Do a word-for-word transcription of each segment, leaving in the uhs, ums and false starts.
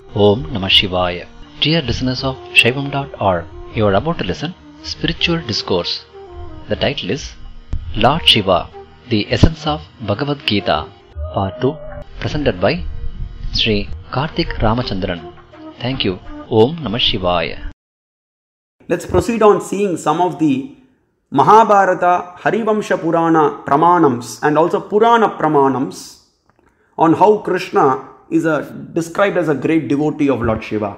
Om Namah Shivaya. Dear listeners of Shaivam dot org, you are about to listen Spiritual Discourse. The title is Lord Shiva, the Essence of Bhagavad Gita, Part two, presented by Sri Karthik Ramachandran. Thank you. Om Namah Shivaya. Let's proceed on seeing some of the Mahabharata, Harivamsha Purana Pramanams and also Purana Pramanams on how Krishna is a, described as a great devotee of Lord Shiva.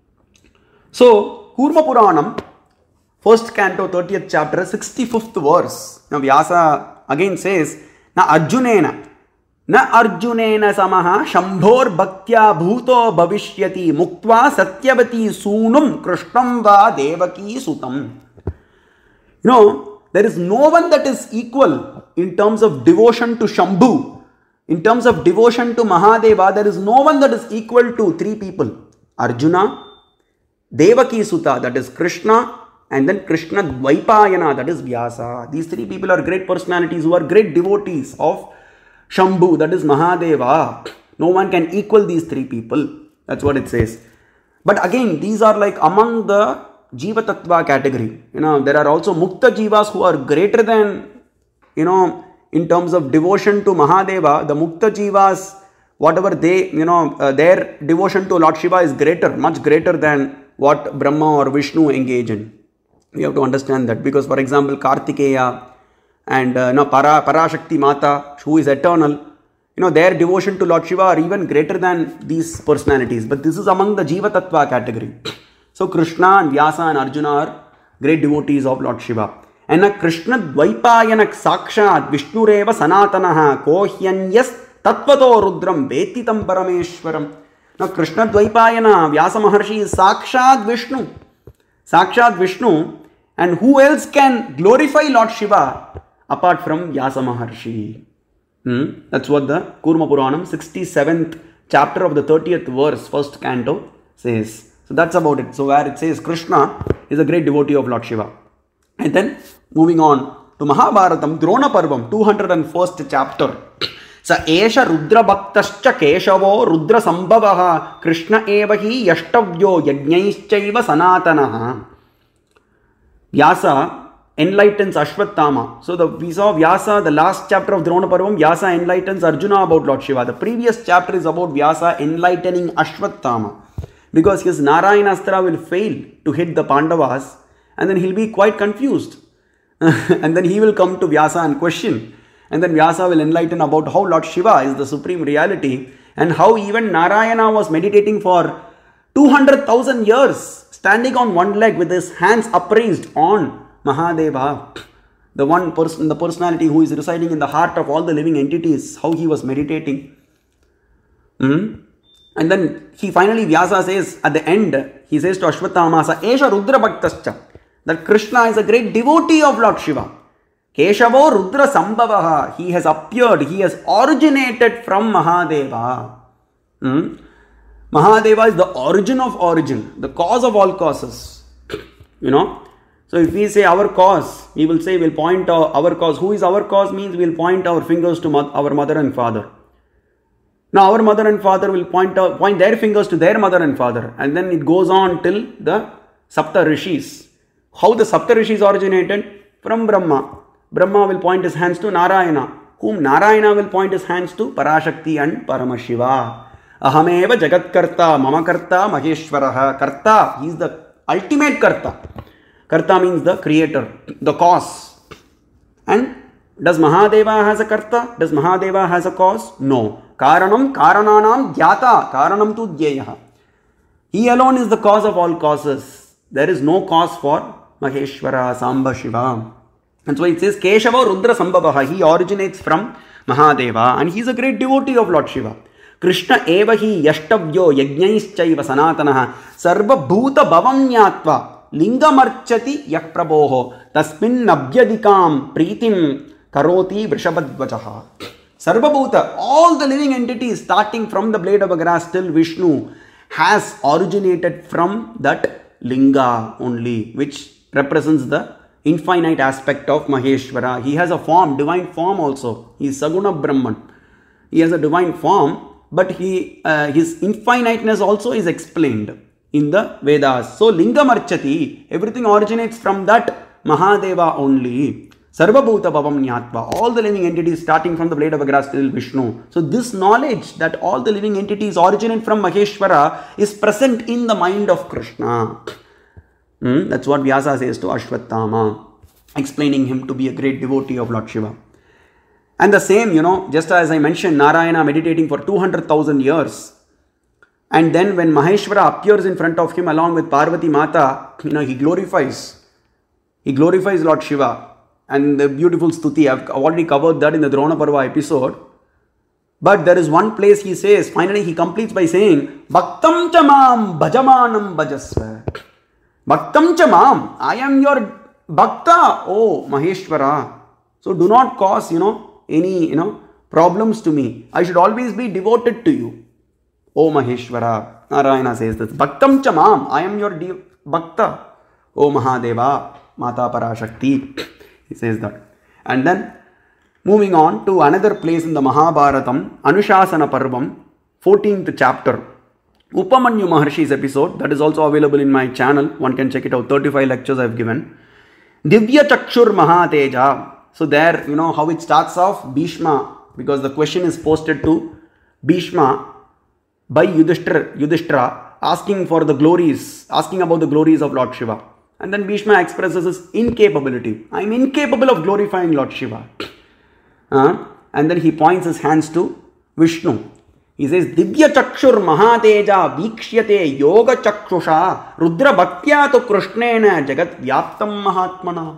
So, Kurma Puranam, first canto, thirtieth chapter, sixty-fifth verse. Now Vyasa again says, Na Arjunena, Na Arjunena samaha shambhor bhaktya bhuto bhavishyati muktva satyavati sunum krishnam va devaki sutam. You know, there is no one that is equal in terms of devotion to Shambhu. In terms of devotion to Mahadeva, there is no one that is equal to three people. Arjuna, Devaki Suta, that is Krishna, and then Krishna Dvaipayana, that is Vyasa. These three people are great personalities who are great devotees of Shambhu, that is Mahadeva. No one can equal these three people. That's what it says. But again, these are like among the Jiva Tattva category. You know, there are also Mukta Jivas who are greater than, you know, in terms of devotion to Mahadeva. The Mukta Jivas, whatever they, you know, uh, their devotion to Lord Shiva is greater, much greater than what Brahma or Vishnu engage in. We have to understand that, because for example, Kartikeya and uh, no, Para, Parashakti Mata, who is eternal, you know, their devotion to Lord Shiva are even greater than these personalities. But this is among the Jiva Tattva category. So Krishna and Vyasa and Arjuna are great devotees of Lord Shiva. And a Krishna Dvaipayanak Sakshat Vishnureva Sanatanaha Kohyanyas Tattvato Rudram Vetitam Parameshwaram. Now Krishna Dvaipayana, Vyasa Maharshi is Sakshat Vishnu. Sakshat Vishnu. And who else can glorify Lord Shiva apart from Vyasa Maharshi? Hmm? That's what the Kurma Puranam, sixty-seventh chapter of the thirtieth verse, first canto says. So that's about it. So where it says Krishna is a great devotee of Lord Shiva. And then moving on to Mahabharatam, Drona Parvam, two hundred first chapter. Sa esha Rudra Bhaktascha Keshavo Rudra Sambhavaha Krishna evahi Yashtavyo Yajnaischaiva Sanatanaha. Vyasa enlightens Ashwatthama. So the, we saw Vyasa, the last chapter of Drona Parvam, Vyasa enlightens Arjuna about Lord Shiva. The previous chapter is about Vyasa enlightening Ashwatthama, because his Narayanastra will fail to hit the Pandavas, and then he'll be quite confused. And then he will come to Vyasa and question. And then Vyasa will enlighten about how Lord Shiva is the supreme reality, and how even Narayana was meditating for two hundred thousand years, standing on one leg with his hands upraised on Mahadeva, the one person, the personality who is residing in the heart of all the living entities, how he was meditating. Hmm? And then he finally, Vyasa says at the end, he says to Ashwatthama, Sa esha Rudra Bhaktascha, that Krishna is a great devotee of Lord Shiva. Keshavo Rudra Sambhavaha, he has appeared, he has originated from Mahadeva. Hmm? Mahadeva is the origin of origin, the cause of all causes. You know, so if we say our cause, we will say, we'll point our, our cause. Who is our cause means we'll point our fingers to mo- our mother and father. Now our mother and father will point out, point their fingers to their mother and father, and then it goes on till the Sapta Rishis. How the Sapta Rishis originated? From Brahma. Brahma will point his hands to Narayana, whom Narayana will point his hands to Parashakti and Paramashiva. Ahameva Jagat Karta, Mama Karta, Maheshwaraha. Karta, he is the ultimate Karta. Karta means the creator, the cause. And does Mahadeva has a Karta? Does Mahadeva has a cause? No. Karanam Karananam Dhyata, Karanam tu Dhyeyaha. He alone is the cause of all causes. There is no cause for Maheshwara, Samba, Shiva. And so it says Keshava Rudra Sambhavaha. He originates from Mahadeva, and he is a great devotee of Lord Shiva. Krishna evahi Yashtavyo Yajnaischaiva Sanatanaha Sarva Bhuta Bhavamnyatva Lingamarchati Yakpraboho Tasmin Nabhyadikam Pritim Karoti Vrishabhadvajaha. Sarvabhuta, all the living entities starting from the blade of a grass till Vishnu has originated from that Linga only, which represents the infinite aspect of Maheshwara. He has a form, divine form also. He is Saguna Brahman. He has a divine form, but he, uh, his infiniteness also is explained in the Vedas. So Lingam Archati, everything originates from that Mahadeva only. Sarvabhuta Bhavam Nyatva, all the living entities starting from the blade of a grass till Vishnu. So this knowledge that all the living entities originate from Maheshwara is present in the mind of Krishna. Hmm? That's what Vyasa says to Ashwatthama, explaining him to be a great devotee of Lord Shiva. And the same, you know, just as I mentioned, Narayana meditating for two hundred thousand years. And then when Maheshwara appears in front of him along with Parvati Mata, you know, he glorifies. He glorifies Lord Shiva. And the beautiful stuti, I've already covered that in the Drona Parva episode. But there is one place he says, finally he completes by saying, Bhaktam chamam bhajamanam bhajasva. Bhaktam chamam, I am your Bhakta, oh Maheshwara. So do not cause, you know, any, you know, problems to me. I should always be devoted to you, oh Maheshwara. Narayana says this. Bhaktam chamam, I am your de- Bhakta, oh Mahadeva, Mata Parashakti. He says that. And then moving on to another place in the Mahabharatam, Anushasana Parvam, fourteenth chapter. Upamanyu Maharshi's episode, that is also available in my channel. One can check it out. thirty-five lectures I have given. Divya Chakshur Mahateja. So there, you know how it starts off, Bhishma, because the question is posted to Bhishma by Yudhishthira, Yudhishthira asking for the glories, asking about the glories of Lord Shiva. And then Bhishma expresses his incapability. I am incapable of glorifying Lord Shiva. Uh, and then he points his hands to Vishnu. He says, Divya Chakshur Mahateja Vikshyate Yoga Chakshusha Rudra Bhaktya to Krishnena Jagat Vyaptam Mahatmana.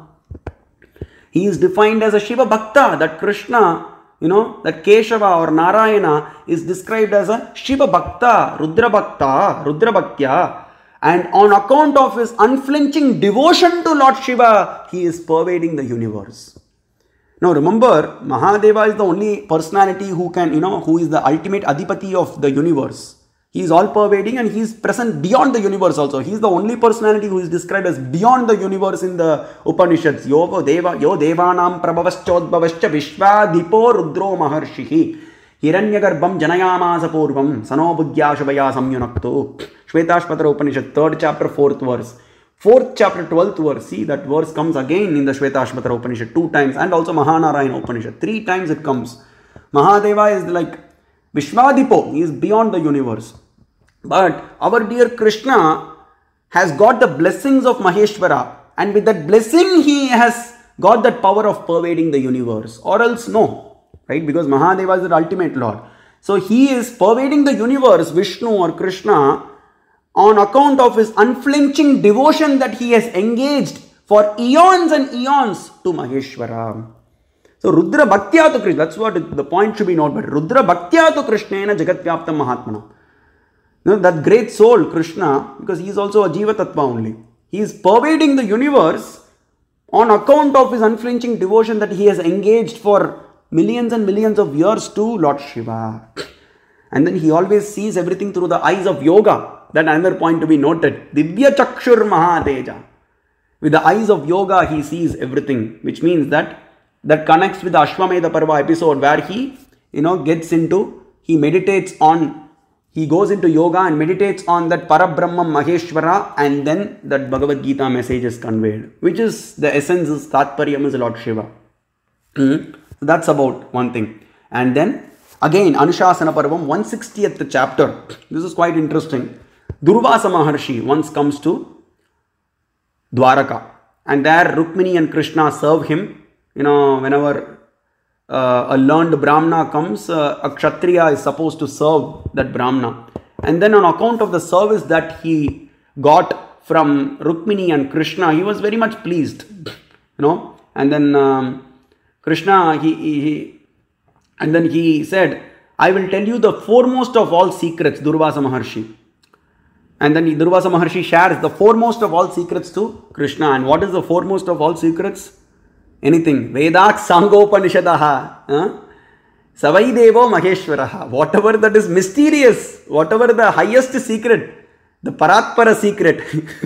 He is defined as a Shiva Bhakta. That Krishna, you know, that Keshava or Narayana is described as a Shiva Bhakta, Rudra Bhakta, Rudra Bhaktya. And on account of his unflinching devotion to Lord Shiva, he is pervading the universe. Now remember, Mahadeva is the only personality who can, you know, who is the ultimate Adipati of the universe. He is all pervading and he is present beyond the universe also. He is the only personality who is described as beyond the universe in the Upanishads. Yo Deva, Yo Devanam Prabhavaschodbhavascha Vishwadipo Rudro Maharshihi. Hiranyagarbham Janayamasa Purvam Sano Buddhya Shubhaya Samyunakto. Shvetashpatra Upanishad, third chapter, fourth verse. Fourth chapter, twelfth verse. See, that verse comes again in the Shvetashpatra Upanishad two times, and also Mahanarayana Upanishad. Three times it comes. Mahadeva is like Vishwadipo. He is beyond the universe. But our dear Krishna has got the blessings of Maheshwara. And with that blessing, he has got that power of pervading the universe. Or else no. Right? Because Mahadeva is the ultimate Lord. So he is pervading the universe, Vishnu or Krishna, on account of his unflinching devotion that he has engaged for eons and eons to Maheshwara. So Rudra Bhaktya to Krishna, that's what the point should be noted. Rudra Bhaktya to Krishnena Jagat Vyaptam Mahatmana. You know, that great soul, Krishna, because he is also a Jiva Tattva only. He is pervading the universe on account of his unflinching devotion that he has engaged for millions and millions of years to Lord Shiva. And then he always sees everything through the eyes of yoga. That another point to be noted. Divya Chakshur Mahateja. With the eyes of yoga, he sees everything. Which means that that connects with the Ashwamedha Parva episode where he, you know, gets into, he meditates on, he goes into yoga and meditates on that Parabrahman Maheshwara, and then that Bhagavad Gita message is conveyed. Which is the essence, is Tatparyam is Lord Shiva. Mm-hmm. So that's about one thing. And then again, Anushasana Parvam, one hundred sixtieth chapter. This is quite interesting. Durvasa Maharshi once comes to Dwaraka, and there Rukmini and Krishna serve him. You know, whenever uh, a learned Brahmana comes, uh, a Kshatriya is supposed to serve that Brahmana. And then on account of the service that he got from Rukmini and Krishna, he was very much pleased. You know, and then um, Krishna, he, he, he, and then he said, I will tell you the foremost of all secrets, Durvasa Maharshi. And then Durvasa Maharshi shares the foremost of all secrets to Krishna. And what is the foremost of all secrets? Anything. Vedak Sangopanishadaha. Huh? Savai Devo Maheshwaraha. Whatever that is mysterious, whatever the highest secret, the Paratpara secret,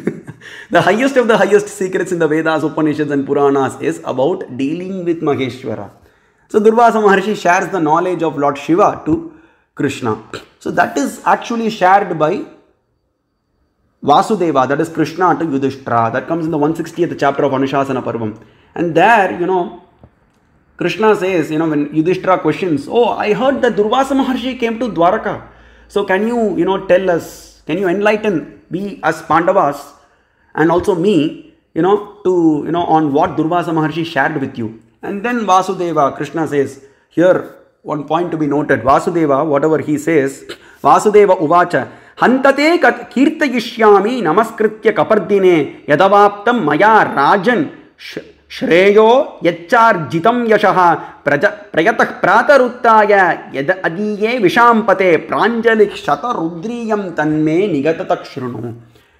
the highest of the highest secrets in the Vedas, Upanishads and Puranas is about dealing with Maheshwara. So Durvasa Maharshi shares the knowledge of Lord Shiva to Krishna. So that is actually shared by Vasudeva, that is Krishna to Yudhishthira. That comes in the one hundred sixtieth chapter of Anushasana Parvam. And there, you know, Krishna says, you know, when Yudhishthira questions, oh, I heard that Durvasa Maharshi came to Dwaraka. So can you, you know, tell us, can you enlighten me as Pandavas and also me, you know, to, you know, on what Durvasa Maharshi shared with you. And then Vasudeva, Krishna says, here, one point to be noted, Vasudeva, whatever he says, Vasudeva Uvacha, Hantate kat kirtayishyami namaskritya kapardine yadavaptam maya rajan Shreyo yachar jitam yashaha prayatah prataruttaya yad adiye vishampate pranjalik shata rudriyam tanme nigatatak shrunu.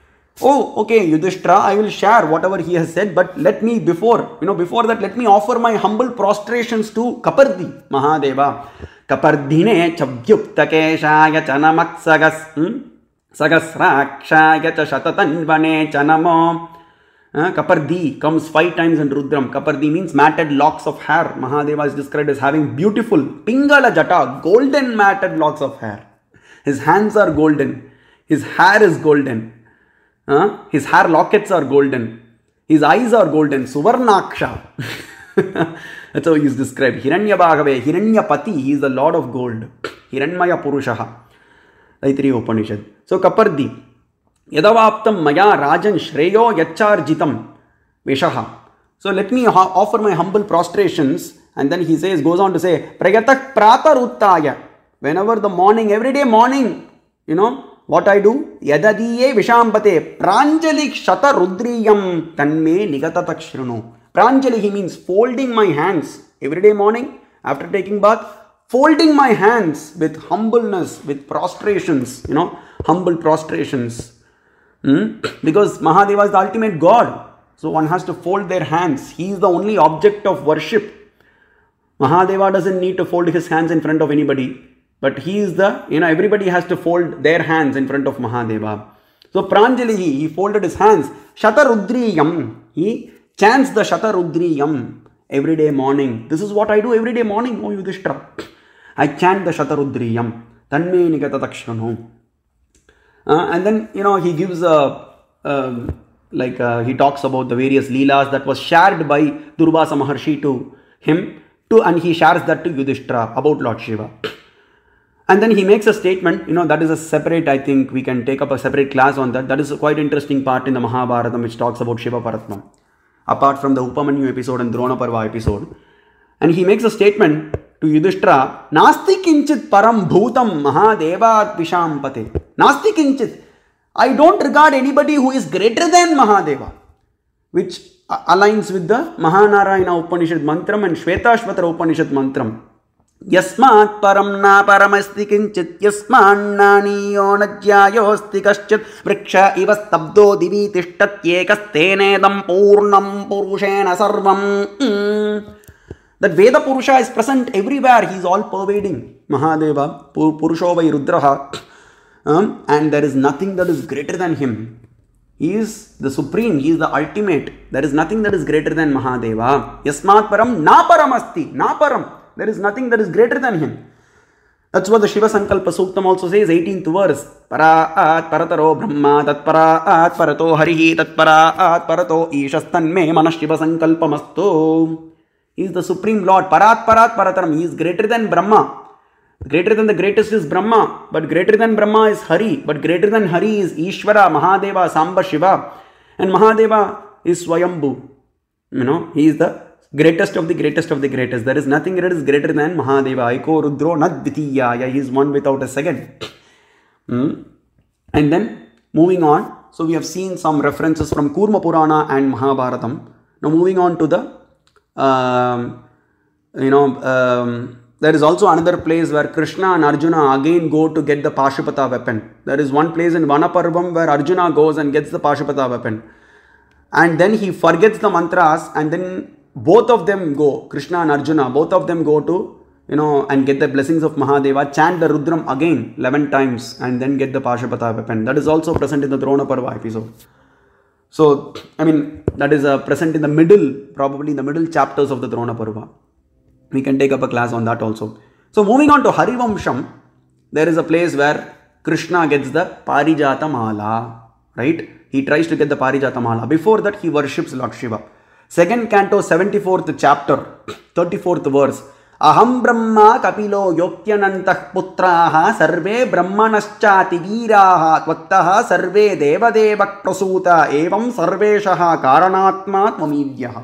Oh, okay, Yudhishthira, I will share whatever he has said, but let me before, you know, before that, let me offer my humble prostrations to Kapardi, Mahadeva. Kapardine chavyuktakeshaya chanamatsagas sagasrakshaya cha shatatanvane chanamo. Uh, Kapardi comes five times in Rudram. Kapardi means matted locks of hair. Mahadeva is described as having beautiful Pingala Jata, golden matted locks of hair. His hands are golden. His hair is golden. Uh, his hair lockets are golden. His eyes are golden. Suvarnaksha. That's how he is described. Hiranyabhagave, Hiranyapati, he is the Lord of gold. Hiranmaya Purushaha. Taittiriya Upanishad. So Kapardi. Yadavaptam maya rajan shreyo yachar jitam vishaha. So let me ha- offer my humble prostrations. And then he says, goes on to say, Prayatak prataruttaya. Whenever the morning, every day morning, you know, what I do? Yadadiye vishampate pranjalik shata rudriyam tanme nigatatak shrunu. Pranjali, he means folding my hands. Every day morning, after taking bath, folding my hands with humbleness, with prostrations, you know, humble prostrations. Hmm? Because Mahadeva is the ultimate God. So one has to fold their hands. He is the only object of worship. Mahadeva doesn't need to fold his hands in front of anybody. But he is the, you know, everybody has to fold their hands in front of Mahadeva. So Pranjali, he folded his hands. Shatarudriyam. He chants the Shatarudriyam every day morning. This is what I do every day morning, O Yudhishthira. I chant the Shatarudriyam. Tanme nigatatakshanu. Uh, and then, you know, he gives a, um, like, uh, he talks about the various leelas that was shared by Durvasa Maharshi to him, to, and he shares that to Yudhishthira about Lord Shiva. And then he makes a statement, you know, that is a separate, I think we can take up a separate class on that. That is a quite interesting part in the Mahabharata which talks about Shiva Paratma, apart from the Upamanyu episode and Drona Parva episode. And he makes a statement to Yudhishthira, Nasti kinchit param bhutam Mahadevat vishampate. Nasti kinchit. I don't regard anybody who is greater than Mahadeva, which aligns with the Mahanarayana Upanishad mantram and Shvetashvatara Upanishad mantram. Yasmat param na paramasti kinchit yasman naniyo najyayosti kaschit vriksha iva stabdo divi tishtat yekastene purnam purushena sarvam. Mm. That Veda Purusha is present everywhere. He is all pervading. Mahadeva, Purusho vai Rudraha. Um, and there is nothing that is greater than him. He is the supreme. He is the ultimate. There is nothing that is greater than Mahadeva. Yasmat param na paramasti. Na param. There is nothing that is greater than him. That's what the Shiva Sankalpa Suktam also says, eighteenth verse. Paraat parataro brahma tat paraat parato harihi tat paraat parato ishastan me manas Shiva Sankalpamastu. He is the supreme Lord. Parat parat parataram. He is greater than Brahma. Greater than the greatest is Brahma. But greater than Brahma is Hari. But greater than Hari is Ishvara, Mahadeva, Samba, Shiva. And Mahadeva is Swayambhu. You know, he is the greatest of the greatest of the greatest. There is nothing that is greater than Mahadeva. Aiko Rudro Nadvitiyaya. He is one without a second. Hmm? And then moving on. So we have seen some references from Kurma Purana and Mahabharatam. Now moving on to the Um, you know, um, there is also another place where Krishna and Arjuna again go to get the Pashupata weapon. There is one place in Vanaparvam where Arjuna goes and gets the Pashupata weapon. And then he forgets the mantras and then both of them go, Krishna and Arjuna, both of them go to, you know, and get the blessings of Mahadeva, chant the Rudram again eleven times and then get the Pashupata weapon. That is also present in the Drona Parva episode. So, I mean, that is uh, present in the middle, probably in the middle chapters of the Drona Parva. We can take up a class on that also. So, moving on to Harivamsham. there is a place where Krishna gets the Parijata Mala, right? He tries to get the Parijata Mala. Before that, he worships Lord Shiva. Second canto, seventy-fourth chapter, thirty-fourth verse. Aham Brahma Kapilo Yokyanantah Putraha Sarve Brahmanaschati Veeraha Tvattaha Sarve Devadevak Prasuta Evam Sarveshaha Karanatma Tvamidyaha.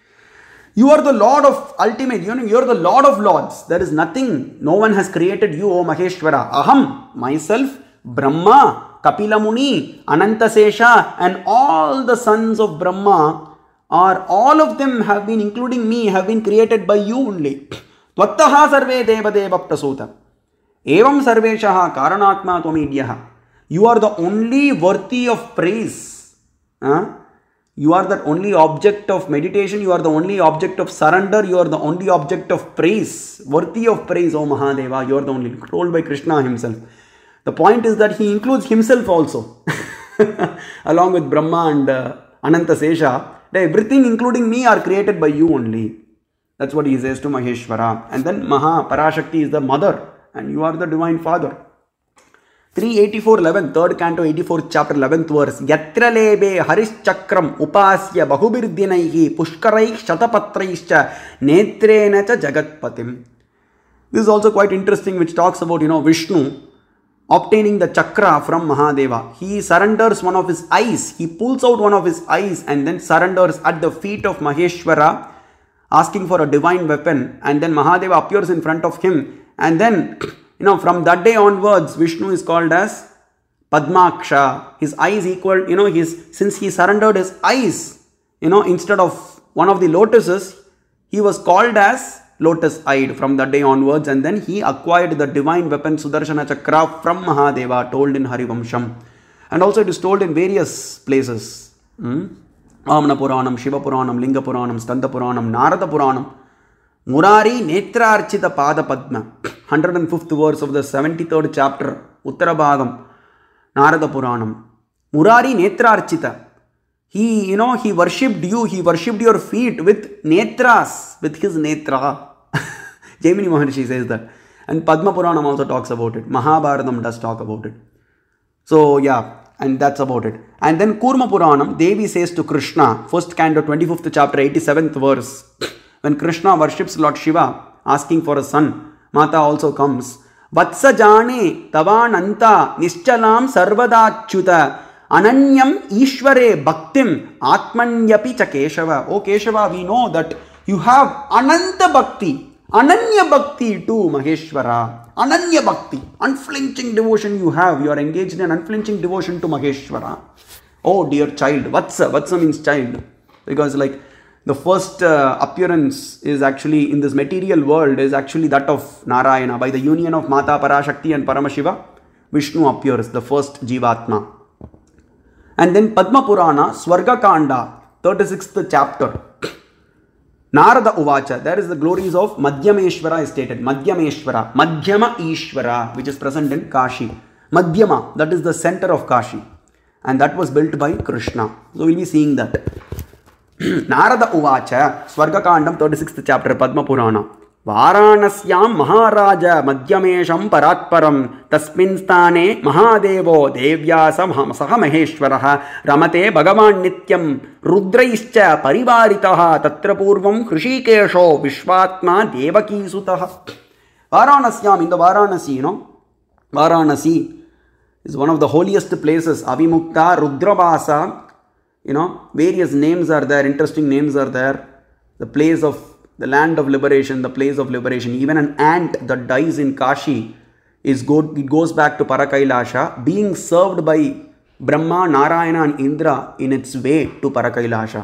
You are the Lord of ultimate, you know, you are the Lord of Lords. There is nothing, no one has created you, O Maheshwara. Aham, myself, Brahma, Kapila Muni, Anantasesha, and all the sons of Brahma are, all of them have been, including me, have been created by you only. Tvattaha sarve devadeva prasuta. Evam sarveshaha karanatma tvamidyaha. You are the only worthy of praise. Huh? You are the only object of meditation. You are the only object of surrender. You are the only object of praise. Worthy of praise, O Mahadeva. You are the only, told by Krishna himself. The point is that he includes himself also. Along with Brahma and uh, Anantasesha. Everything including me are created by you only. That's what he says to Maheshwara. And then Maha Parashakti is the mother. And you are the divine father. three eighty-four eleven, third canto, eighty-fourth chapter, eleventh verse. Yatra lebe haris chakram upasya bahubirdinaihi pushkaraih shatapatraischa netrena cha jagatpatim. This is also quite interesting, which talks about, you know, Vishnu obtaining the chakra from Mahadeva. He surrenders one of his eyes. He pulls out one of his eyes and then surrenders at the feet of Maheshwara, asking for a divine weapon. And then Mahadeva appears in front of him. And then, you know, from that day onwards, Vishnu is called as Padmaksha. His eyes equal, you know, his, since he surrendered his eyes, you know, instead of one of the lotuses, he was called as lotus-eyed from that day onwards. And then he acquired the divine weapon Sudarshana Chakra from Mahadeva, told in Harivamsham. And also it is told in various places. Hmm? Amna Puranam, Shiva Puranam, Linga Puranam, Skanda Puranam, Narada Puranam. Murari Netrarchita Pada Padma. one hundred fifth verse of the seventy-third chapter, Uttarabhagam, Narada Puranam. Murari Netrarchita. He, you know, he worshipped you, he worshipped your feet with netras, with his netra. Jaimini Maharshi says that. And Padma Puranam also talks about it. Mahabharatam does talk about it. So, yeah, and that's about it. And then Kurma Puranam, Devi says to Krishna, first canto, twenty-fifth chapter, eighty-seventh verse. When Krishna worships Lord Shiva, asking for a son, Mata also comes. Vatsa jane tavananta nischalam sarvadachyuta ananyam ishvare bhaktim atmanyapi cha Keshava. Oh Keshava, we know that you have ananta bhakti, ananya bhakti too, Maheshwara. Ananya bhakti, unflinching devotion you have. You are engaged in unflinching devotion to Maheshwara. Oh dear child, Vatsa, Vatsa means child. Because like, the first uh, appearance is actually in this material world is actually that of Narayana. By the union of Mata Parashakti and Paramashiva, Vishnu appears, the first Jivatma. And then Padma Purana, Swarga Kanda, thirty-sixth chapter. Narada Uvacha, there is the glories of Madhyameshwara is stated. Madhyameshwara, Madhyama Ishwara, which is present in Kashi. Madhyama, that is the center of Kashi. And that was built by Krishna. So we'll be seeing that. Narada Uvacha, Swarga Kandam, thirty-sixth chapter, Padma Purana. Varanasyam Maharaja Madhyamesham Paratparam Tasmin Stane Mahadevo Devyasam Saha Maheshwaraha Ramate Bhagavan Nityam Rudraischa Parivaritaha Tatra Purvam Krishikesho Vishwatma Devaki Sutaha. Varanasyam, in the Varanasi, you know, Varanasi is one of the holiest places. Avimukta, Rudravasa. You know, various names are there, interesting names are there. The place of, the land of liberation, the place of liberation. Even an ant that dies in Kashi, is go, it goes back to Parakailasha, being served by Brahma, Narayana and Indra in its way to Parakailasha.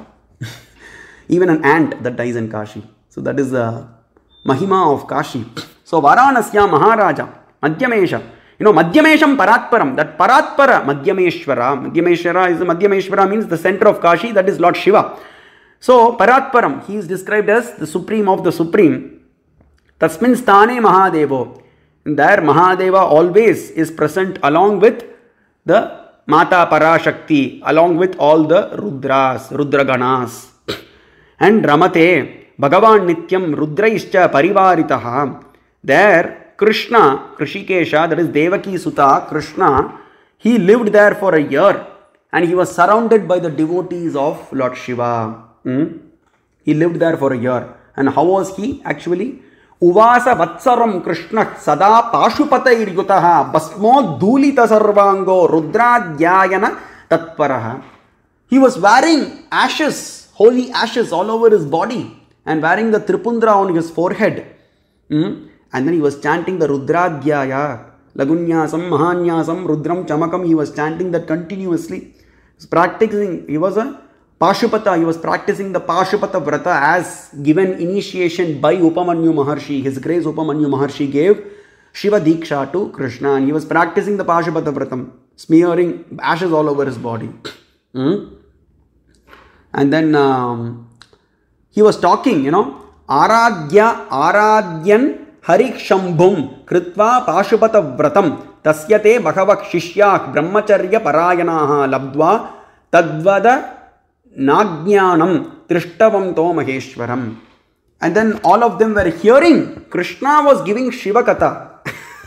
Even an ant that dies in Kashi. So that is the Mahima of Kashi. So Varanasya Maharaja, Madhyamesha. You know, Madhyamesham Paratparam, that Paratpara, Madhyameshwara. Madhyameshwara is the Madhyameshwara means the center of Kashi, that is Lord Shiva. So, Paratparam, he is described as the supreme of the supreme. Tasmin Sthane Mahadevo. And there Mahadeva always is present along with the Mata Parashakti, along with all the Rudras, Rudraganas. And Ramate, Bhagavan Nityam Rudraischa Parivaritaha. There, Krishna, Krishikesha, that is Devaki Sutta, Krishna, he lived there for a year and he was surrounded by the devotees of Lord Shiva. Hmm? He lived there for a year. And how was he actually? Uvasa Vatsaram Krishna Sada Pashupatair Yutaha Basmo Dulita Sarvango Rudradhyayana Tatparaha. He was wearing ashes, holy ashes all over his body and wearing the Tripundra on his forehead. Hmm? And then he was chanting the Rudradhyaya, Lagunyasam, Mahanyasam, Rudram, Chamakam. He was chanting that continuously. He was practicing, he was a Pashupata, he was practicing the Pashupata Vrata as given initiation by Upamanyu Maharshi. His grace Upamanyu Maharshi gave Shiva Diksha to Krishna and he was practicing the Pashupata Vratam, smearing ashes all over his body. Hmm? And then um, he was talking, you know, Aradhya Aradhyan Harikshambhum Kritva Pashupata Vratam Tasyate Bhagavak Shishyak Brahmacharya Parayanaha Labdva Tadvada Nagyanam Trishtavam To Maheshwaram. And then all of them were hearing. Krishna was giving Shiva Katha.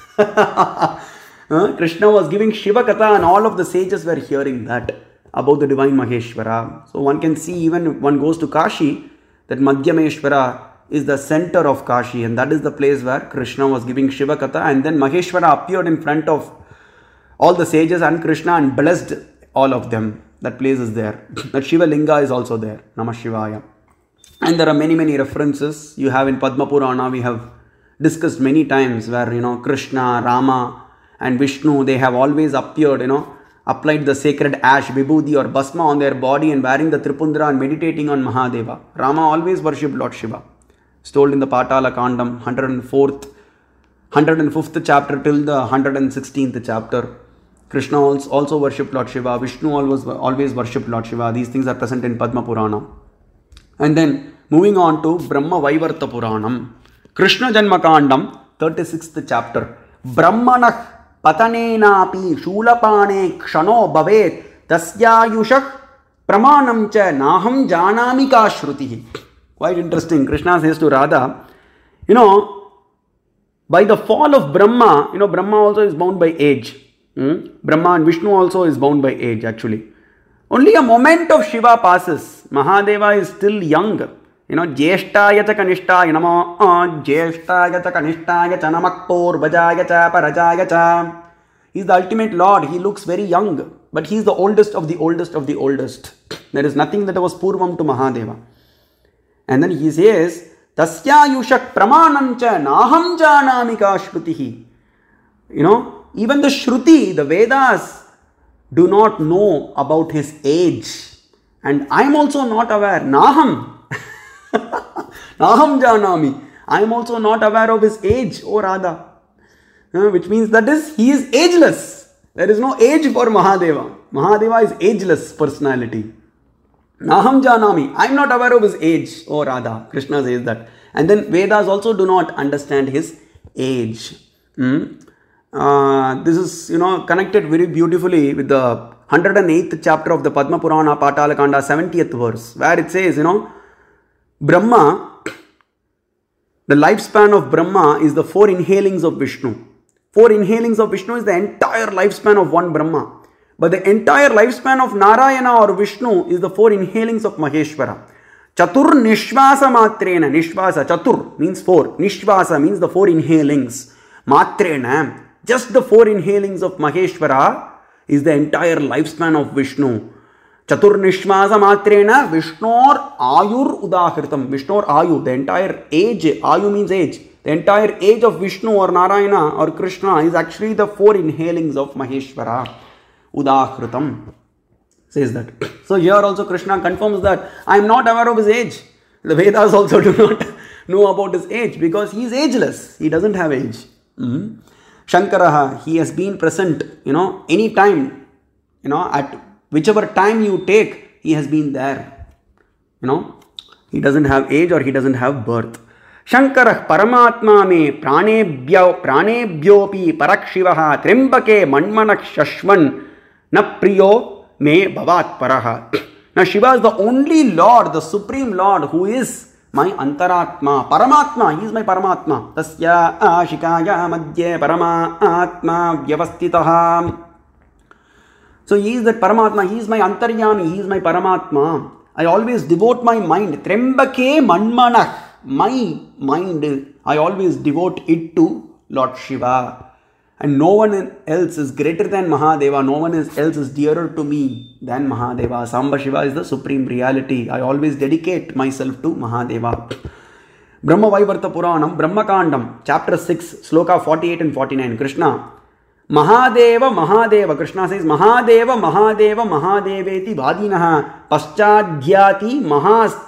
uh, Krishna was giving Shiva Katha and all of the sages were hearing that about the divine Maheshwara. So one can see even if one goes to Kashi, that Madhyameshwara is the center of Kashi and that is the place where Krishna was giving Shiva Katha and then Maheshwara appeared in front of all the sages and Krishna and blessed all of them. That place is there. That Shiva Linga is also there. Namah Shivaya. And there are many, many references. You have in Padma Purana, we have discussed many times where, you know, Krishna, Rama and Vishnu, they have always appeared, you know, applied the sacred ash, Vibhuti or Bhasma on their body and wearing the Tripundra and meditating on Mahadeva. Rama always worshipped Lord Shiva. It's told in the Patala Kandam, one hundred fourth, one hundred fifth chapter till the one hundred sixteenth chapter. Krishna also, also worshipped Lord Shiva. Vishnu always, always worshipped Lord Shiva. These things are present in Padma Purana. And then moving on to Brahma Vaivarta Puranam. Krishna Janma Kandam, thirty-sixth chapter. Brahmanah Patanenapi Shulapane Kshano Bhavet Tasyayushak Pramanam Cha Naham Janamika Shrutihi. Quite interesting. Krishna says to Radha, you know, by the fall of Brahma, you know, Brahma also is bound by age. Hmm? Brahma and Vishnu also is bound by age actually. Only a moment of Shiva passes. Mahadeva is still young. You know, Jyeshtaya cha Kanishtaya Namo, Jyeshtaya cha Kanishtaya cha Namakpor, Vajaya cha Parajaya cha. He is the ultimate Lord. He looks very young. But he is the oldest of the oldest of the oldest. There is nothing that was Purvam to Mahadeva. And then he says, Tasya Yushak Pramanancha Naham Janamika Shrutihi. You know, even the Shruti, the Vedas, do not know about his age. And I am also not aware. Naham. Naham Janami. I am also not aware of his age, O Radha. Uh, which means that is, he is ageless. There is no age for Mahadeva. Mahadeva is ageless personality. Naham Janami. I am not aware of his age, O Radha. Krishna says that. And then Vedas also do not understand his age. Hmm? Uh, this is, you know, connected very beautifully with the one hundred eighth chapter of the Padma Purana, Patala Kanda, seventieth verse, where it says, you know, Brahma, the lifespan of Brahma is the four inhalings of Vishnu. Four inhalings of Vishnu is the entire lifespan of one Brahma. But the entire lifespan of Narayana or Vishnu is the four inhalings of Maheshwara. Chatur Nishvasa Matrena. Nishvasa, Chatur means four. Nishvasa means the four inhalings. Matrena. Just the four inhalings of Maheshwara is the entire lifespan of Vishnu. Chatur Nishvasa Matrena Vishnor Ayur Udahritam. Vishnor Ayu, the entire age. Ayu means age. The entire age of Vishnu or Narayana or Krishna is actually the four inhalings of Maheshwara. Udahritam says that. So here also Krishna confirms that I am not aware of his age. The Vedas also do not know about his age because he is ageless. He doesn't have age. Mm-hmm. Shankaraha, he has been present, you know, any time, you know, at whichever time you take, he has been there. You know, he doesn't have age or he doesn't have birth. Shankarah Paramatma me pranebhyo pranebhyopi parakshivaha trimbake manmanak shashvan na priyo me bhavat paraha. Now Shiva is the only Lord, the Supreme Lord who is my Antaratma. Paramatma, he is my Paramatma. Tasya ashikaya madhye Paramatma vyavastitaha. So he is that Paramatma, he is my Antaryami, he is my Paramatma. I always devote my mind. Trembake manmanah, my mind, I always devote it to Lord Shiva. And no one else is greater than Mahadeva. No one else is dearer to me than Mahadeva. Samba Shiva is the supreme reality. I always dedicate myself to Mahadeva. Brahma Vaivarta Puranam, Brahma Kandam, chapter six, sloka forty-eight and forty-nine. Krishna. Mahadeva, Mahadeva. Krishna says, Mahadeva, Mahadeva, Mahadeveti Vadinaha Paschadhyati Mahas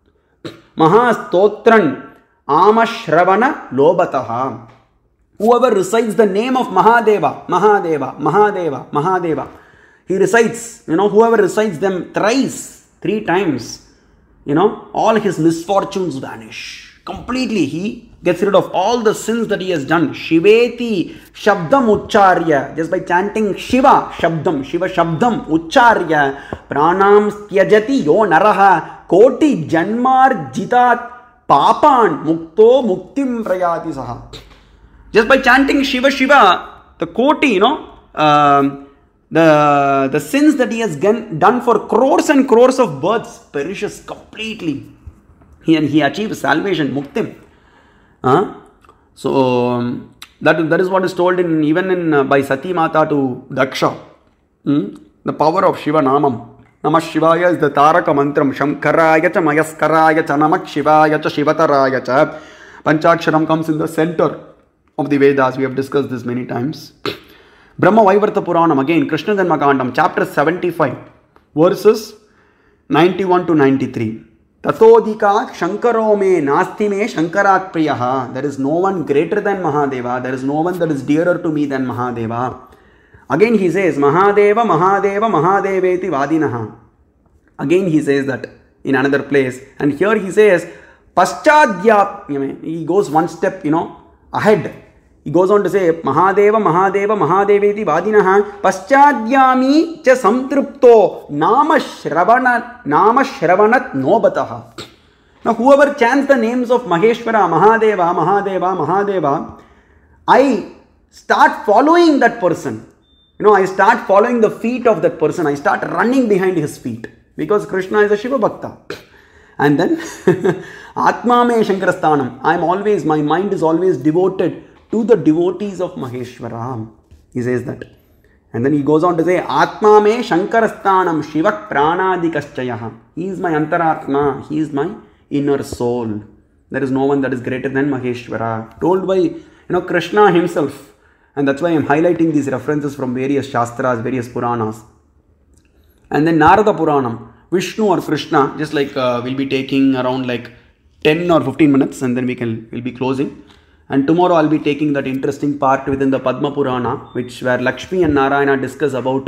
Mahastotran Amashravana Lobataha. Whoever recites the name of Mahadeva, Mahadeva, Mahadeva, Mahadeva, he recites, you know, whoever recites them thrice, three times, you know, all his misfortunes vanish. Completely, he gets rid of all the sins that he has done. Shiveti Shabdam Ucharya, just by chanting Shiva Shabdam, Shiva Shabdam Ucharya, Pranam Tyajati Yo Naraha, Koti Janmar Jitat Papan Mukto Muktim Prayati Saha. Just by chanting Shiva Shiva, the koti, you know, um, the, the sins that he has done for crores and crores of births perishes completely. He, and he achieves salvation, muktim. Uh, so, um, that, that is what is told in even in uh, by Sati Mata to Daksha. Hmm? The power of Shiva Namam. Namah Shivaya is the Taraka Mantram. Shamkaraya cha Mayaskaraya cha Namak Shivaya cha Shivataraya cha. Panchaksharam comes in the center of the Vedas. We have discussed this many times. Brahma Vaivarta Puranam, again, Krishna Janma Kandam, chapter seventy-five, verses ninety-one to ninety-three. Tatodika Shankaro me nasti me Shankarat priyaha. There is no one greater than Mahadeva. There is no one that is dearer to me than Mahadeva. Again he says, Mahadeva, Mahadeva, Mahadeveti Vadinaha. Again he says that in another place. And here he says, Paschadhyap. He goes one step, you know, ahead. He goes on to say, Mahadeva, Mahadeva, Mahadeveti Vadinaha Paschadhyami cha samtripto Nama Shravana Nama Shravanat Nobataha. Now whoever chants the names of Maheshwara, Mahadeva, Mahadeva, Mahadeva, I start following that person. You know, I start following the feet of that person. I start running behind his feet. Because Krishna is a Shiva Bhakta. And then Atma me Shankarasthanam. I am always, my mind is always devoted to the devotees of Maheshwara. He says that. And then he goes on to say, Atma me Shankarasthanam Shivak Pranadikaschayaha. He is my Antaratma. He is my inner soul. There is no one that is greater than Maheshwara. Told by, you know, Krishna himself. And that's why I am highlighting these references from various Shastras, various Puranas. And then Narada Puranam, Vishnu or Krishna, just like uh, we'll be taking around like ten or fifteen minutes and then we can we'll be closing. And tomorrow I'll be taking that interesting part within the Padma Purana, which where Lakshmi and Narayana discuss about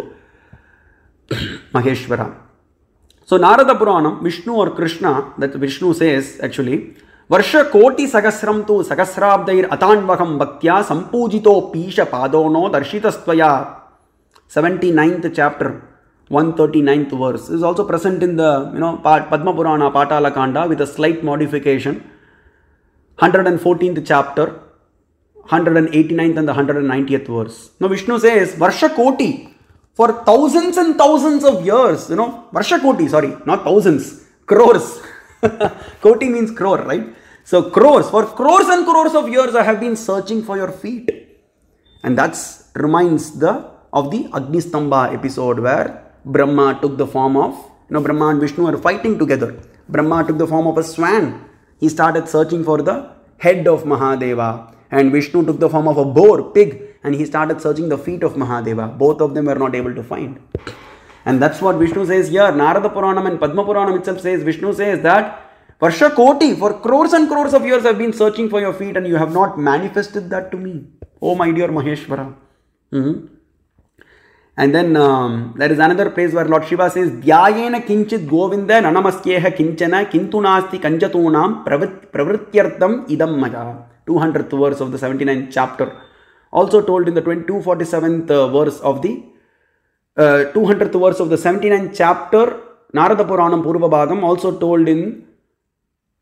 Maheshwara. So Narada Puranam, Vishnu or Krishna, that Vishnu says actually, Varsha Koti Sagasram tu Sagasrabdair Atanvakam Bhaktya Sampujito Pisha Padono Darshitastvaya. seventy-ninth chapter, one hundred thirty-ninth verse is also present in the, you know, Padma Purana Patala Kanda with a slight modification. one hundred fourteenth chapter, one hundred eighty-ninth and the one hundred ninetieth verse. Now Vishnu says, Varsha Koti, for thousands and thousands of years, you know, Varsha Koti, sorry, not thousands, crores. Koti means crore, right? So crores, for crores and crores of years I have been searching for your feet. And that's reminds the of the Agnistambha episode where Brahma took the form of, you know, Brahma and Vishnu are fighting together. Brahma took the form of a swan. He started searching for the head of Mahadeva. And Vishnu took the form of a boar, pig, and he started searching the feet of Mahadeva. Both of them were not able to find. And that's what Vishnu says here. Narada Puranam and Padma Puranam itself says, Vishnu says that Varsha Koti, for crores and crores of years I've been searching for your feet and you have not manifested that to me. Oh my dear Maheshwara. Mm-hmm. And then um, there is another place where Lord Shiva says, Dhyayena kinchit govinda nanamaskeha kinchana kintunasti kanjatunam pravrityartham idam maya. two hundredth verse of the seventy-ninth chapter. Also told in the two hundred forty-seventh uh, verse of the uh, two hundredth verse of the seventy-ninth chapter, Narada Puranam Purva Bhagam, also told in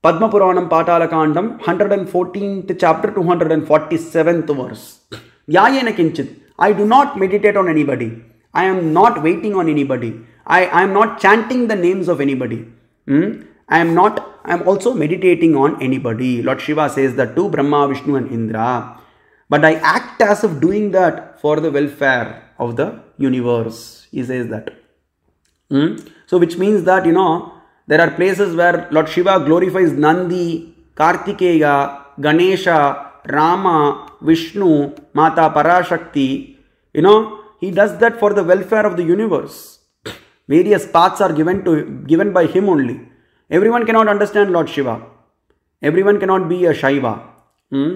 Padma Puranam Patala Kandam, one hundred fourteenth chapter, two hundred forty-seventh verse. Vyayena kinchit. I do not meditate on anybody. I am not waiting on anybody. I, I am not chanting the names of anybody. Hmm? I am not, I am also meditating on anybody. Lord Shiva says that to Brahma, Vishnu and Indra. But I act as if doing that for the welfare of the universe. He says that. Hmm? So which means that, you know, there are places where Lord Shiva glorifies Nandi, Kartikeya, Ganesha, Rama, Vishnu, Mata Parashakti. You know, he does that for the welfare of the universe. Various paths are given to given by him only. Everyone cannot understand Lord Shiva. Everyone cannot be a Shaiva. Hmm?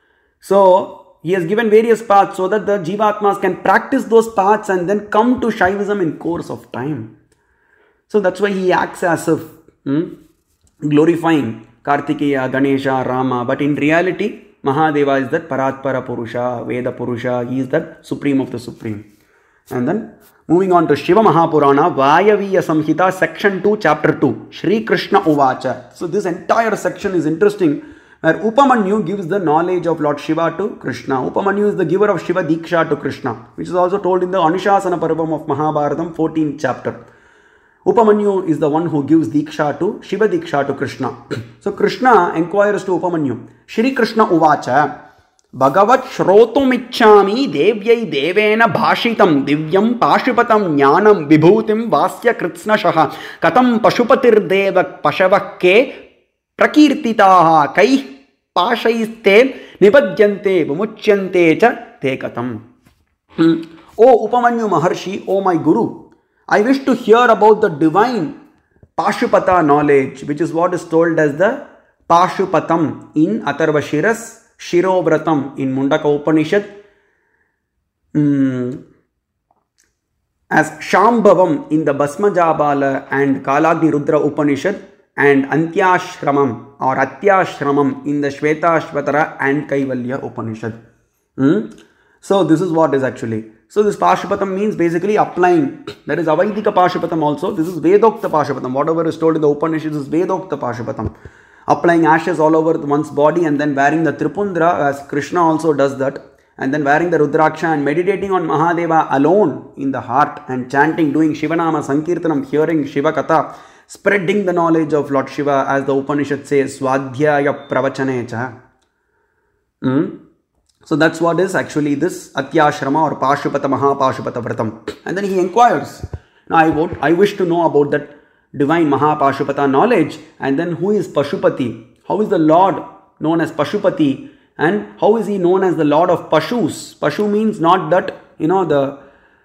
So, he has given various paths so that the Jivatmas can practice those paths and then come to Shaivism in course of time. So that's why he acts as if hmm, glorifying Kartikeya, Ganesha, Rama. But in reality, Mahadeva is that Paratpara Purusha, Veda Purusha. He is that Supreme of the Supreme. And then moving on to Shiva Mahapurana, Vayaviya Samhita, section two, chapter two, Shri Krishna Uvacha. So this entire section is interesting, where Upamanyu gives the knowledge of Lord Shiva to Krishna. Upamanyu is the giver of Shiva Diksha to Krishna, which is also told in the Anushasana Parvam of Mahabharatam, fourteenth chapter. Upamanyu is the one who gives Diksha to Shiva Diksha to Krishna. So Krishna inquires to Upamanyu, Shri Krishna Uvacha, Bhagavat Shrotumichami Devyai Devena Bhashitam Divyam Pashupatam Jnanam Vibhutim Vasya Kritsnashaha Katam Pashupatir Devak Pashavake Prakirtitaha Kai Pashaiste Nibhadyante Vumuchyante Cha Te Katam. Hmm. O Upamanyu Maharshi, O my Guru, I wish to hear about the divine Pashupata knowledge, which is what is told as the Pashupatam in Atharvashiras, Shirovratam in Mundaka Upanishad, um, as Shambhavam in the Bhasmajabala and Kalagni Rudra Upanishad, and Antyashramam or Atyashramam in the Shvetashvatara and Kaivalya Upanishad. Hmm? So this is what is actually. So this Pashupatam means basically applying. There is Avaidika Pashupatam also. This is Vedokta Pashupatam. Whatever is told in the Upanishads is Vedokta Pashupatam. Applying ashes all over one's body and then wearing the Tripundra, as Krishna also does that. And then wearing the Rudraksha and meditating on Mahadeva alone in the heart and chanting, doing Shivanama Sankirtanam, hearing Shiva Katha, spreading the knowledge of Lord Shiva, as the Upanishad says, Swadhyaya Pravachanecha. Hmm? So that's what is actually this Atyashrama or Pashupata Mahapashupata Vratam. And then he inquires, now I, would, I wish to know about that divine Mahapashupata knowledge, and then who is Pashupati? How is the Lord known as Pashupati? And how is he known as the Lord of Pashus? Pashu means not that, you know, the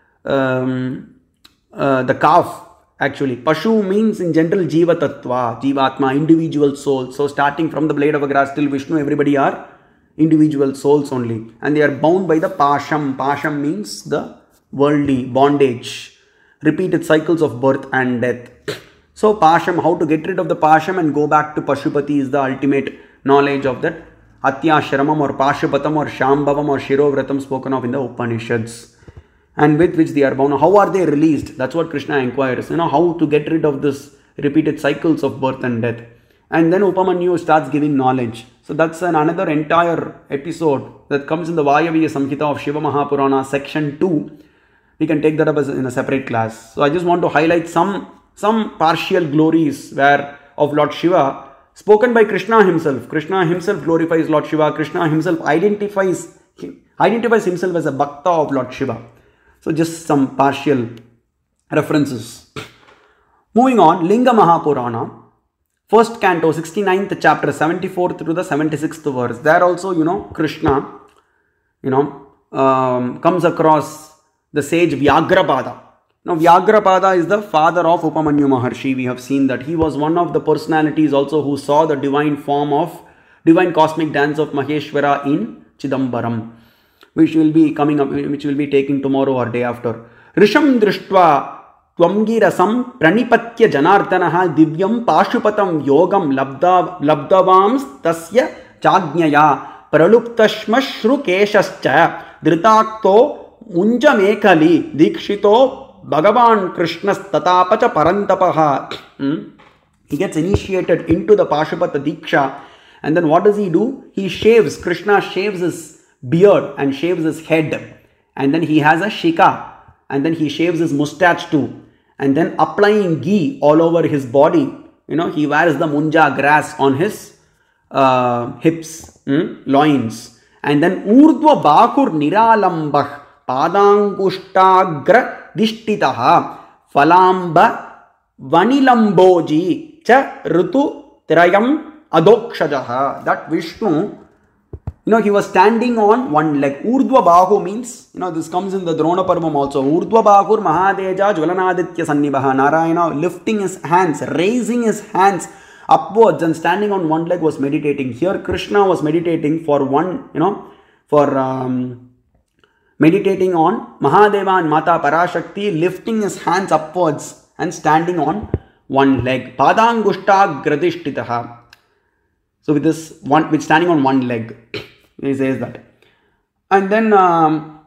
um, uh, the calf. Actually, Pashu means in general Jiva Tattva, Jivatma, individual soul. So starting from the blade of a grass till Vishnu, everybody are individual souls only. And they are bound by the Pasham. Pasham means the worldly bondage, repeated cycles of birth and death. So Pasham, how to get rid of the Pasham and go back to Pashupati is the ultimate knowledge of that Atyashramam or Pashupatam or Shambhavam or Shirovratam spoken of in the Upanishads, and with which they are bound. How are they released? That's what Krishna inquires. You know, how to get rid of this repeated cycles of birth and death. And then Upamanyu starts giving knowledge. So that's an another entire episode that comes in the Vayaviya Samhita of Shiva Mahapurana, section two. We can take that up as in a separate class. So I just want to highlight some some partial glories where of Lord Shiva spoken by Krishna himself. Krishna himself glorifies Lord Shiva. Krishna himself identifies identifies himself as a Bhakta of Lord Shiva. So just some partial references. Moving on, Linga Mahapurana, first canto, sixty-ninth chapter, seventy-fourth through the seventy-sixth verse. There also, you know, Krishna, you know, um, comes across the sage Vyagrapada. Now, Vyagrapada is the father of Upamanyu Maharshi. We have seen that he was one of the personalities also who saw the divine form of, divine cosmic dance of Maheshwara in Chidambaram, which will be coming up, which will be taking tomorrow or day after. Risham Drishtva Tvamgirasam Pranipatya Janardanaha Divyam Pashupatam Yogam Labda Labdavams Tasya Chagnyaya Praluptashmashru Keshascha Dhritakto Unjamekali Dikshito Bhagavan Krishnas Tatapacha Parantapaha. Hmm? he gets initiated into the Pashupata Diksha. And then what does he do? He shaves, Krishna shaves his beard and shaves his head. And then he has a shika. And then he shaves his mustache too. And then applying ghee all over his body. You know, he wears the munja grass on his uh, hips, hmm, loins. And then urdhva bakur niralambah padangushtaagra dishtitaha falamba vanilamboji cha ritu tirayam adokshajaha. That Vishnu, you know, he was standing on one leg. Urdhva bahu means, you know, this comes in the Drona Parvam also. Urdhva bahur mahadeja jvalanaditya sannibaha. Narayana lifting his hands, raising his hands upwards and standing on one leg was meditating. Here Krishna was meditating for one, you know, for um, meditating on Mahadeva and Mata Parashakti, lifting his hands upwards and standing on one leg. Padangushta gradishtitaha. So with this one, with standing on one leg, he says that. And then, um,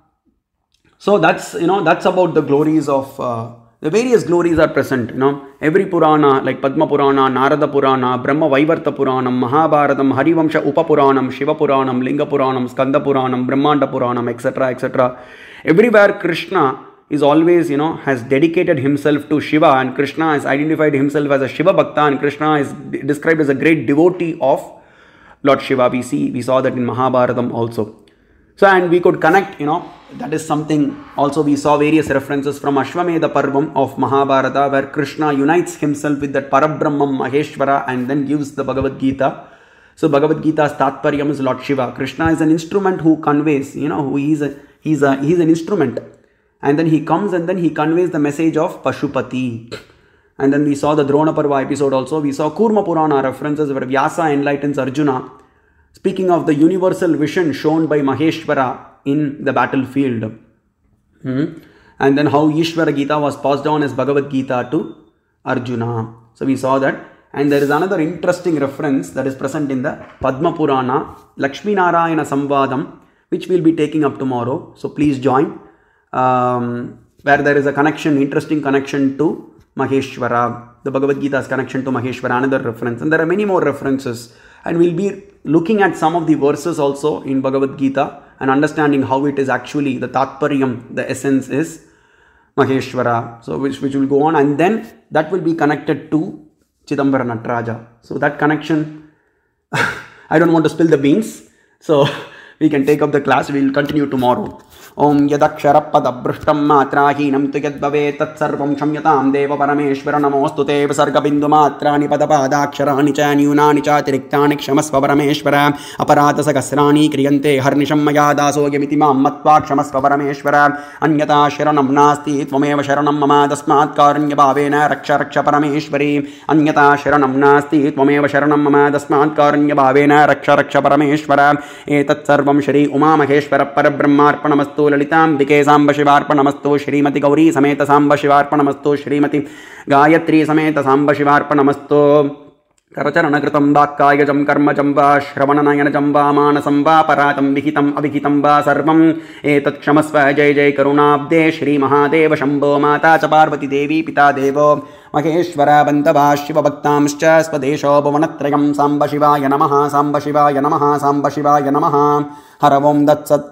so that's, you know, that's about the glories of, uh, the various glories are present, you know. Every Purana, like Padma Purana, Narada Purana, Brahma Vaivarta Puranam, Mahabharatam, Harivamsha Upa Puranam, Shiva Puranam, Linga Puranam, Skanda Puranam, Brahmanda Puranam, et cetera, et cetera. Everywhere Krishna is always, you know, has dedicated himself to Shiva, and Krishna has identified himself as a Shiva Bhakta, and Krishna is described as a great devotee of Lord Shiva. We see, we saw that in Mahabharatam also. So, and we could connect, you know, that is something. Also, we saw various references from Ashwamedha Parvam of Mahabharata, where Krishna unites himself with that Parabrahman Maheshwara and then gives the Bhagavad Gita. So, Bhagavad Gita's Tatparyam is Lord Shiva. Krishna is an instrument who conveys, you know, who is a, he's a, he's an instrument. And then he comes and then he conveys the message of Pashupati. And then we saw the Drona Parva episode also. We saw Kurma Purana references where Vyasa enlightens Arjuna, speaking of the universal vision shown by Maheshwara in the battlefield. Hmm. And then how Ishvara Gita was passed down as Bhagavad Gita to Arjuna. So we saw that. And there is another interesting reference that is present in the Padma Purana, Lakshmi Narayana Samvadam, which we will be taking up tomorrow. So please join. Um, where there is a connection, interesting connection to Maheshwara. The Bhagavad Gita's connection to Maheshwara, another reference. And there are many more references. And we'll be looking at some of the verses also in Bhagavad Gita and understanding how it is actually the Tatparyam, the essence is Maheshwara. So which, which will go on, and then that will be connected to Chidambara Nataraja. So that connection, I don't want to spill the beans. So we can take up the class. We will continue tomorrow. Om Yadaksharapada Brishtam Matrahinam tu Yadbave Tatsarvam Shamyatam Deva Parameshwara Namostu Te Vasarga Bindu Matrani Padapadaksharani Cha Nyunani Cha Tiriktani Kshamasva Parameshwara Aparata Sakasrani Kriyante Harnisham Mayadaso Yamitimam Matva Kshamasva Parameshwara Anyata Sharanam Nasti Tvameva Sharanam Mama Dasmat Karanya Bhavena Raksha Raksha Parameshwari Anyata Sharanam Nasti Tvameva Sharanam Mama Dasmat Karanya Bhavena Raksha Raksha Parameshwara Etat Sarvam Shri Uma Maheshwara Parabrahmarpanamastu Lalitambique Samba Shivarpanamastu Shrimati Gauri Sameta Samba Shivarpanamastu Shrimati Gayatri Sameta Samba Shivarpanamastu Karacharana Kritam Bhakkayajam Karma Jamba Shravananayana Jamba Manasamba Paratam Vihitam Abhihitam Sarvam Etat Kshamasva Jai Jai Karunabde Shri Mahadeva Shambho Mata Chaparvati Devi Pita Devo Maheshwara Bandava Shiva Bhaktamscha Spadesho Bhavanatrayam Samba Shivaya Namaha Samba Shivaya Namaha Samba Shivaya Namaha Haravom Datsat